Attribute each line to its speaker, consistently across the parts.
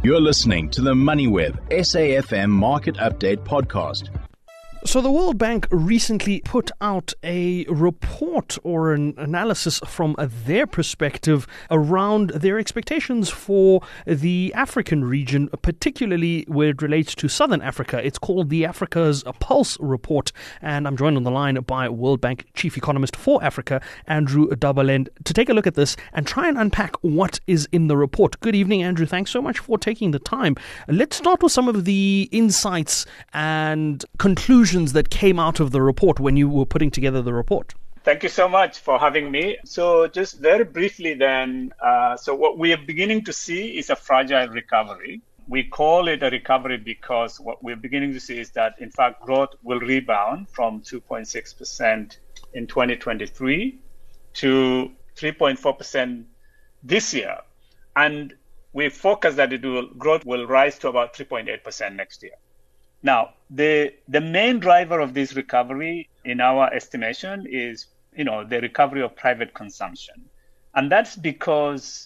Speaker 1: You're listening to the MoneyWeb SAFM Market Update podcast.
Speaker 2: So the World Bank recently put out a report or an analysis from their perspective around their expectations for the African region, particularly where it relates to Southern Africa. It's called the Africa's Pulse Report, and I'm joined on the line by World Bank Chief Economist for Africa, Andrew Dabaland, to take a look at this and try and unpack what is in the report. Good evening, Andrew. Thanks so much for taking the time. Let's start with some of the insights and conclusions that came out of the report when you were putting together the report.
Speaker 3: Thank you so much for having me. So just very briefly then, so what we are beginning to see is a fragile recovery. We call it a recovery because what we're beginning to see is that, in fact, growth will rebound from 2.6% in 2023 to 3.4% this year. And we focus that growth will rise to about 3.8% next year. Now, the main driver of this recovery, in our estimation, is the recovery of private consumption, and that's because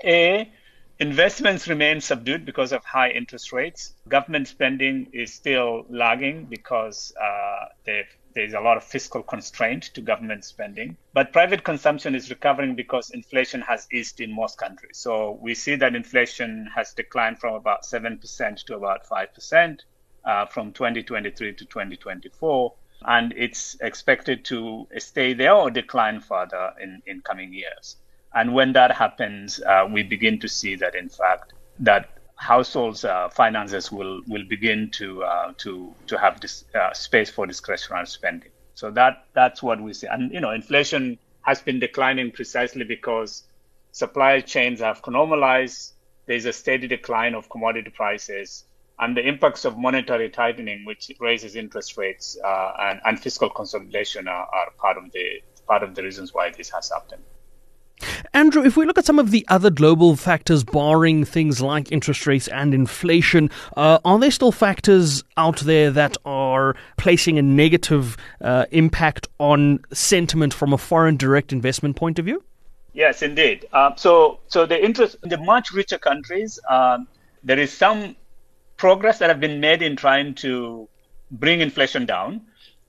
Speaker 3: investments remain subdued because of high interest rates. Government spending is still lagging because there's a lot of fiscal constraint to government spending. But private consumption is recovering because inflation has eased in most countries. So we see that inflation has declined from about 7% to about 5%. From 2023 to 2024, and it's expected to stay there or decline further in coming years. And when that happens, we begin to see that, in fact, that households' finances will begin to have this space for discretionary spending. So that's what we see. And inflation has been declining precisely because supply chains have normalized. There's a steady decline of commodity prices. And the impacts of monetary tightening, which raises interest rates and fiscal consolidation, are part of the reasons why this has happened.
Speaker 2: Andrew, if we look at some of the other global factors, barring things like interest rates and inflation, are there still factors out there that are placing a negative impact on sentiment from a foreign direct investment point of view?
Speaker 3: Yes, indeed. So the much richer countries, there is some progress that have been made in trying to bring inflation down,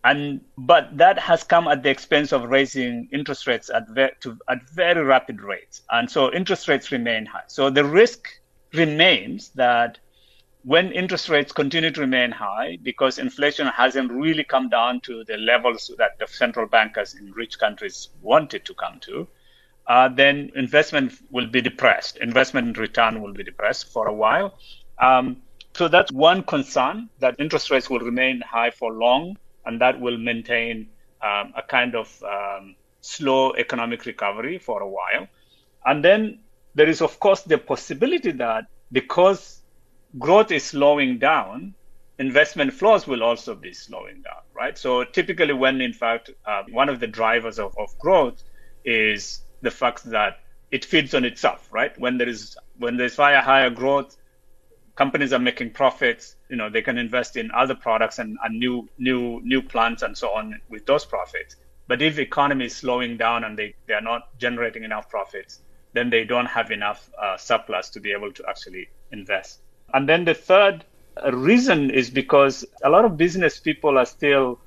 Speaker 3: but that has come at the expense of raising interest rates at very rapid rates, and so interest rates remain high. So the risk remains that when interest rates continue to remain high, because inflation hasn't really come down to the levels that the central bankers in rich countries want it to come to, then investment will be depressed. Investment return will be depressed for a while. So that's one concern, that interest rates will remain high for long, and that will maintain a kind of slow economic recovery for a while. And then there is, of course, the possibility that because growth is slowing down, investment flows will also be slowing down, right? So typically when, in fact, one of the drivers of growth is the fact that it feeds on itself, right? When there's higher growth, companies are making profits, they can invest in other products and new plants and so on with those profits. But if the economy is slowing down and they are not generating enough profits, then they don't have enough surplus to be able to actually invest. And then the third reason is because a lot of business people are still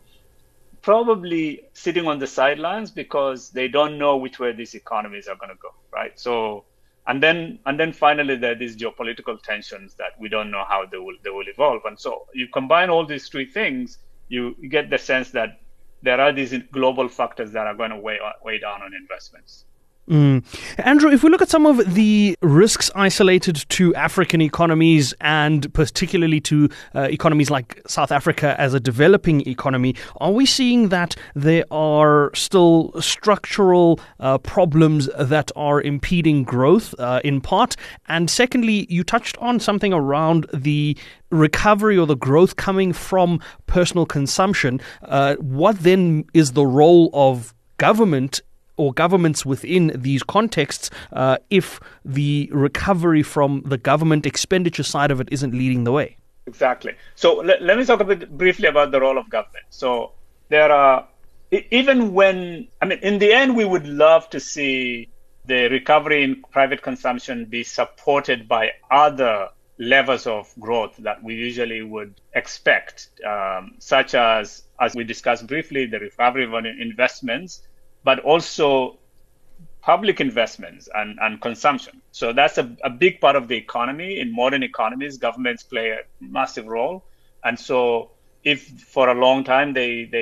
Speaker 3: probably sitting on the sidelines because they don't know which way these economies are going to go, right? So And then finally, there are these geopolitical tensions that we don't know how they will evolve. And so you combine all these three things, you get the sense that there are these global factors that are going to weigh down on investments.
Speaker 2: Andrew, if we look at some of the risks isolated to African economies and particularly to economies like South Africa as a developing economy, are we seeing that there are still structural problems that are impeding growth in part? And secondly, you touched on something around the recovery or the growth coming from personal consumption. What then is the role of government or governments within these contexts if the recovery from the government expenditure side of it isn't leading the way?
Speaker 3: Exactly. So let me talk a bit briefly about the role of government. So there are, even when, in the end, we would love to see the recovery in private consumption be supported by other levels of growth that we usually would expect, such as we discussed briefly, the recovery of investments, but also public investments and consumption. So that's a big part of the economy. In modern economies, governments play a massive role. And so if for a long time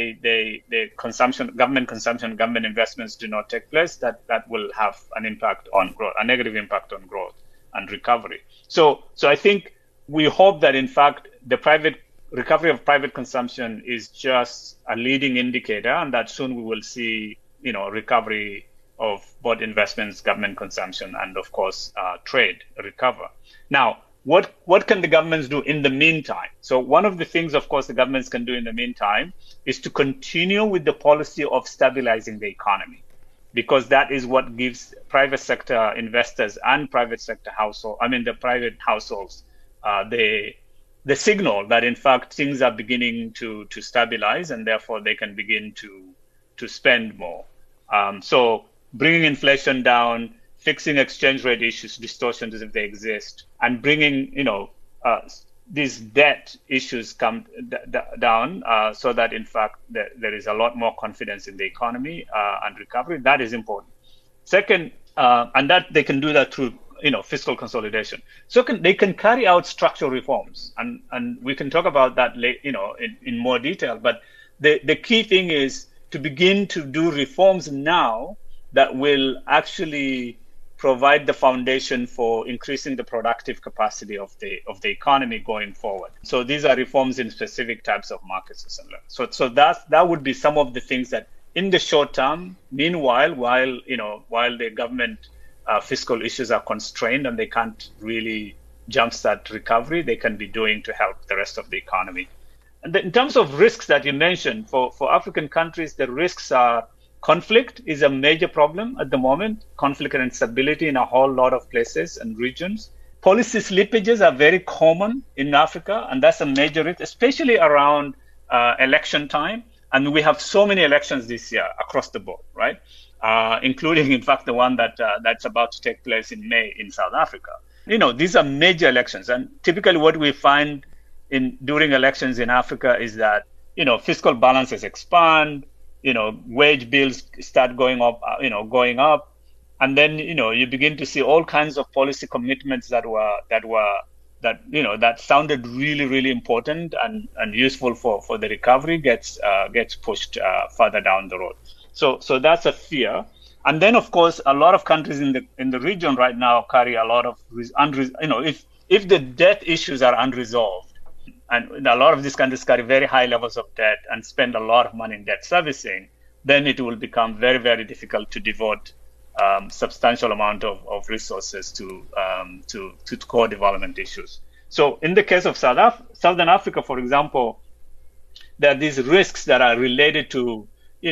Speaker 3: government investments do not take place, that will have an impact on growth, a negative impact on growth and recovery. So I think we hope that in fact the recovery of private consumption is just a leading indicator, and that soon we will see, recovery of both investments, government consumption, and of course trade recover. Now, what can the governments do in the meantime? So one of the things, of course, the governments can do in the meantime is to continue with the policy of stabilizing the economy, because that is what gives private sector investors and private households, the signal that in fact things are beginning to stabilize, and therefore they can begin to spend more. So bringing inflation down, fixing exchange rate issues, distortions if they exist, and bringing these debt issues come down, so that in fact there is a lot more confidence in the economy and recovery. That is important. Second, and that they can do that through fiscal consolidation. So they can carry out structural reforms, and we can talk about that in more detail. But the key thing is to begin to do reforms now that will actually provide the foundation for increasing the productive capacity of the economy going forward. So these are reforms in specific types of markets or similar. So that would be some of the things that in the short term, meanwhile, while the government fiscal issues are constrained and they can't really jumpstart recovery, they can be doing to help the rest of the economy. And in terms of risks that you mentioned, for African countries, the risks are conflict is a major problem at the moment, conflict and instability in a whole lot of places and regions. Policy slippages are very common in Africa, and that's a major risk, especially around election time. And we have so many elections this year across the board, right? Including, in fact, the one that's about to take place in May in South Africa. These are major elections, and typically what we find during elections in Africa is that fiscal balances expand, wage bills start going up, and then you begin to see all kinds of policy commitments that sounded really, really important and useful for the recovery gets pushed further down the road. So that's a fear. And then, of course, a lot of countries in the region right now carry a lot of if the debt issues are unresolved, and a lot of these countries carry very high levels of debt and spend a lot of money in debt servicing, then it will become very, very difficult to devote substantial amount of resources to core development issues. So in the case of Southern Africa, for example, there are these risks that are related to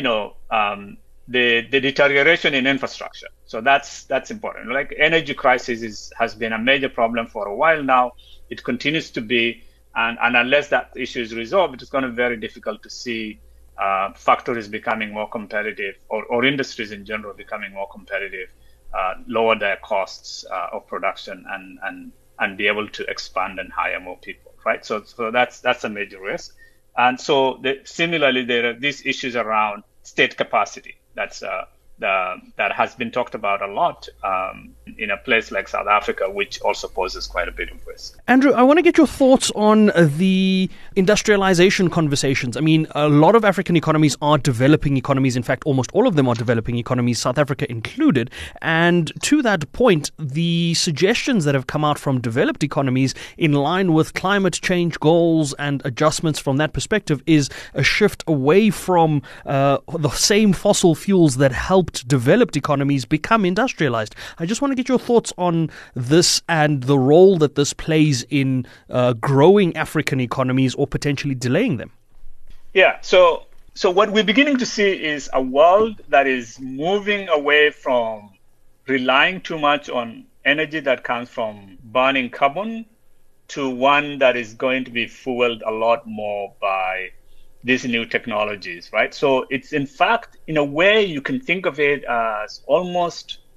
Speaker 3: the deterioration in infrastructure. So that's important. Like energy crisis has been a major problem for a while now. It continues to be. And unless that issue is resolved, it's going to be very difficult to see factories becoming more competitive or industries in general becoming more competitive, lower their costs of production and be able to expand and hire more people, right? So that's a major risk. And so similarly, there are these issues around state capacity. That has been talked about a lot in a place like South Africa, which also poses quite a bit of risk.
Speaker 2: Andrew, I want to get your thoughts on the industrialization conversations. I mean, a lot of African economies are developing economies. In fact, almost all of them are developing economies, South Africa included. And to that point, the suggestions that have come out from developed economies in line with climate change goals and adjustments from that perspective is a shift away from the same fossil fuels that helped developed economies become industrialized. I just want to get your thoughts on this and the role that this plays in growing African economies or potentially delaying them.
Speaker 3: Yeah, so what we're beginning to see is a world that is moving away from relying too much on energy that comes from burning carbon to one that is going to be fueled a lot more by these new technologies, right? So it's in fact, in a way, you can think of it as almost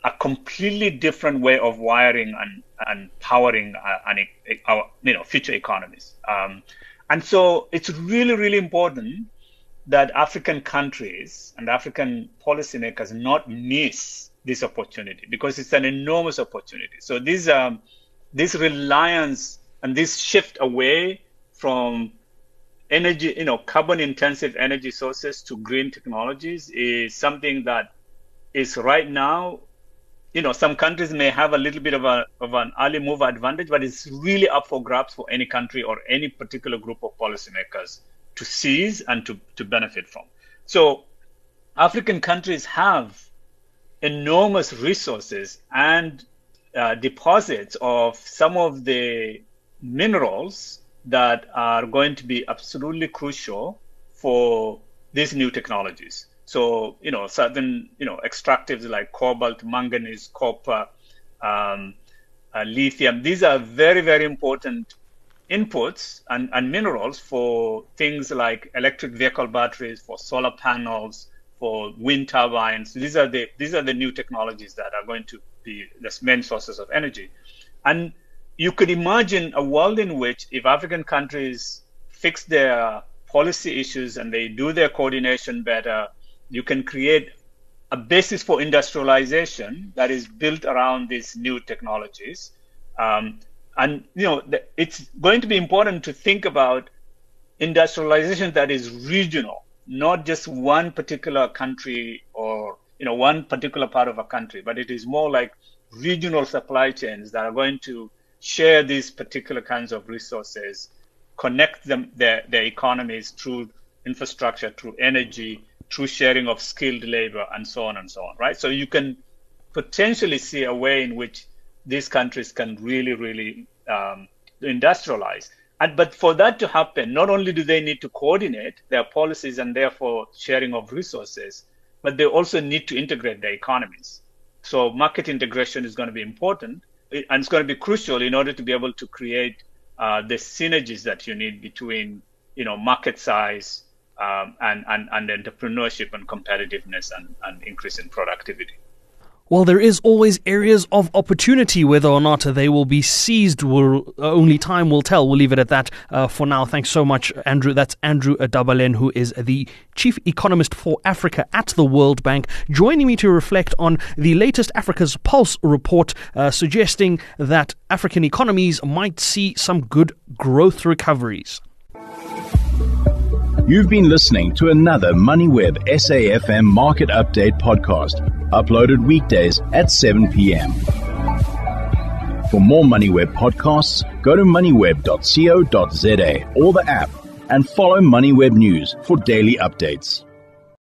Speaker 3: a completely different way of wiring and powering our future economies. And so it's really, really important that African countries and African policymakers not miss this opportunity, because it's an enormous opportunity. So this reliance and this shift away from energy, carbon-intensive energy sources to green technologies is something that is right now, some countries may have a little bit of an early mover advantage, but it's really up for grabs for any country or any particular group of policymakers to seize and to benefit from. So African countries have enormous resources and deposits of some of the minerals that are going to be absolutely crucial for these new technologies. So, certain, extractives like cobalt, manganese, copper, lithium, these are very, very important inputs and minerals for things like electric vehicle batteries, for solar panels, for wind turbines. These are the new technologies that are going to be the main sources of energy. And you could imagine a world in which, if African countries fix their policy issues and they do their coordination better, you can create a basis for industrialization that is built around these new technologies. It's going to be important to think about industrialization that is regional, not just one particular country or one particular part of a country, but it is more like regional supply chains that are going to share these particular kinds of resources, connect their economies through infrastructure, through energy, through sharing of skilled labor, and so on, right? So you can potentially see a way in which these countries can really, really industrialize. But for that to happen, not only do they need to coordinate their policies and therefore sharing of resources, but they also need to integrate their economies. So market integration is going to be important, and it's going to be crucial in order to be able to create the synergies that you need between, market size and entrepreneurship and competitiveness and increase in productivity.
Speaker 2: Well, there is always areas of opportunity. Whether or not they will be seized, only time will tell. We'll leave it at that for now. Thanks so much, Andrew. That's Andrew Dabaleng, who is the Chief Economist for Africa at the World Bank, joining me to reflect on the latest Africa's Pulse report, suggesting that African economies might see some good growth recoveries.
Speaker 1: You've been listening to another MoneyWeb SAFM Market Update podcast, uploaded weekdays at 7 p.m. For more MoneyWeb podcasts, go to moneyweb.co.za or the app and follow MoneyWeb News for daily updates.